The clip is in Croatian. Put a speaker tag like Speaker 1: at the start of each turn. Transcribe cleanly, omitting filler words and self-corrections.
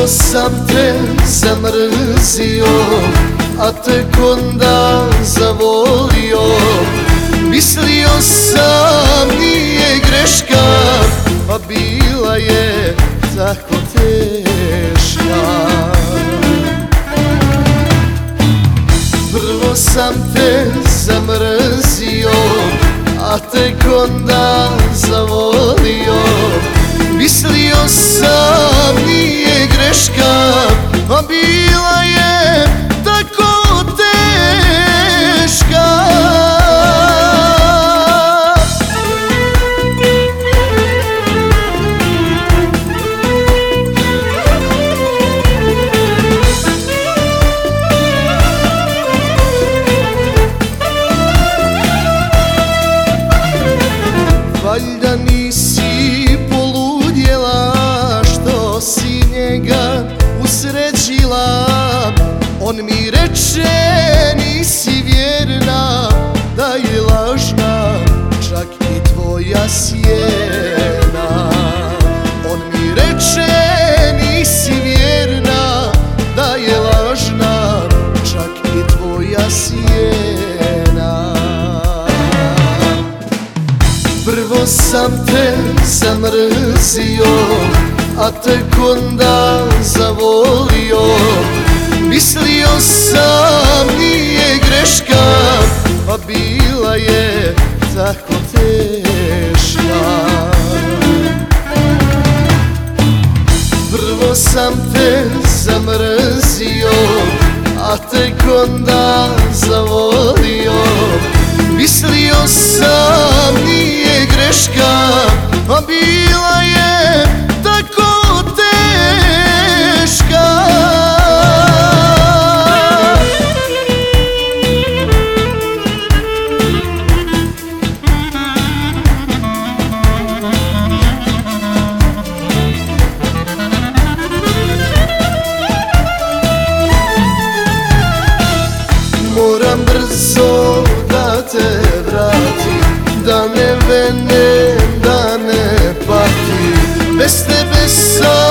Speaker 1: Prvo sam te zamrzio, a tek onda zavolio. Mislio sam nije greška, a bila je tako teška. Prvo sam te zamrzio, a tek onda zavolio. Mislio sam nije greška, a bila je tako teška. Valjda nisi poludjela što si njega usrećila. On mi reče nisi vjerna, da je lažna čak i tvoja sjena. On mi reče nisi vjerna, da je lažna čak i tvoja sjena. Prvo sam te zamrzio, a tek onda zavolio. Mislio sam nije greška, a bila je tako teška. Prvo sam te zamrzio, a tek onda zavolio. Mislio sam nije greška, a bila je tako teška. Moram brzo da te vratim, da ne venem, da ne patim. Bez tebe sam